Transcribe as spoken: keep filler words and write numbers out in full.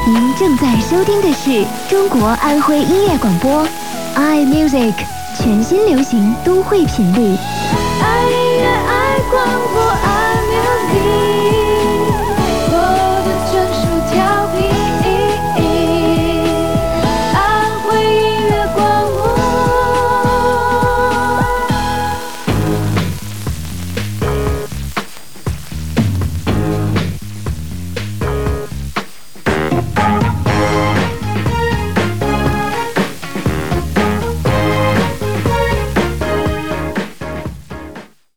您正在收听的是中国安徽音乐广播 iMusic 全新流行都会频率。